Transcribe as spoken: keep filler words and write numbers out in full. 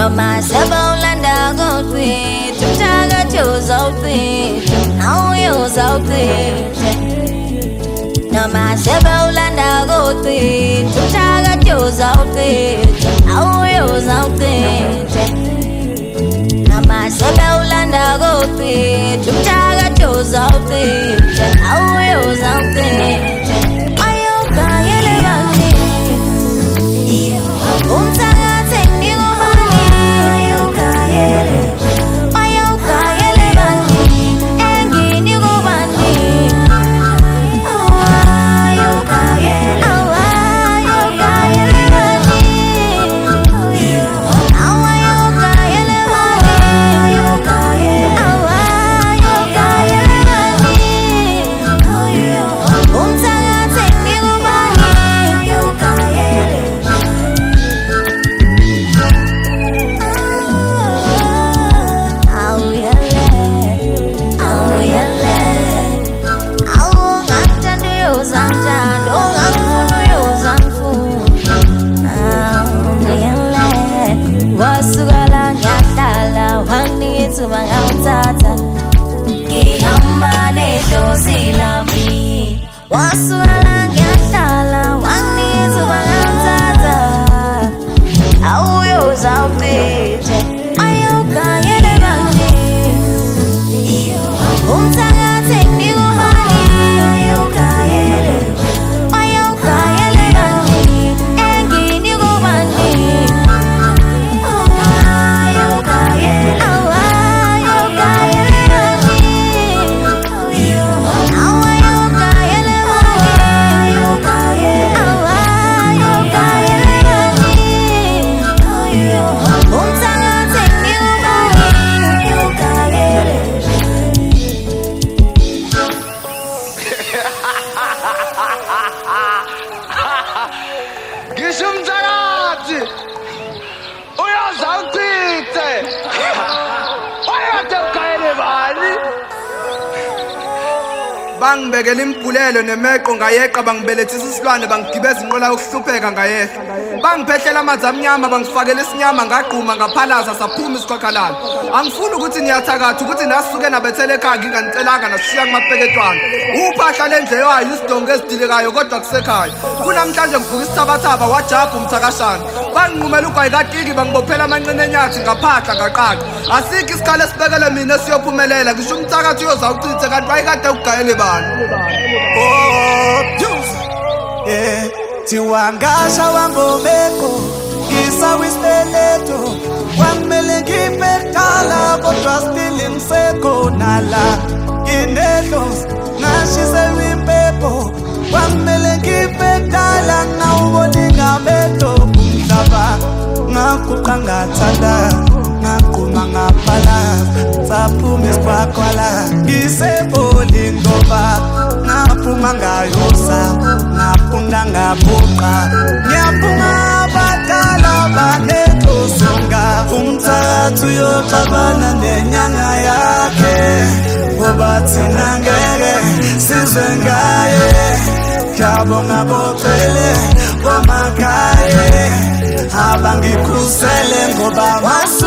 No my Sabolanda go tweet, Taga chose out tweet, now use out tweet. No my Sabolanda go tweet, Taga chose out tweet, now use out tweet. No my Sabolanda go tweet, Taga chose out tweet, now use out tweet. Bangibekela impulelo nemeqo ngayeqa bangibelethisa isilwane bangigibeza inqola yokuhlupheka ngayehla bangiphehlela amanzi amnyama bangifakela isinyama ngaqhuma ngaphalaza saphuma isikhokhalana angifuni ukuthi niyathakatha ukuthi nasuke nabethele ekhaya nginganicelanga nasishiya kumapeketwana uphahla lendlewayo isidongo ezidilekayo kodwa kusekhaya kunamhlanje ngivuka isithabathaba wajabha umthakashana banginqumela ugwayi katiki bangibophela amanqine enyathi ngaphahla ngaqaqa asikho isikhala esibekele mina esiyophumelela ngisho umthakathi uyozawuchithe kanti wayekade ukugayele bani. Oh, yeah, tiwangasha wangobeko, kisa wispeleto, wangmele ngipetala, kodwa still imseko nala, inedlos, nashise wimpepo, wangmele ngipetala, ngawuboninga beto, kumhlaba, ngakuqangathanda, ngaquma ngaphala, saphuma isikhwakhwala, ngiseboli ngoba, ngaphuma ngayosa, ngafunda ngaphuqa, ngiyaphuma abadala banetosonga, umthakathi uyoxabana nenyanga yakhe, ngoba thina ngeke sizwe ngaye, ngiyabonga bocele komakhaya, abangikhusele ngoba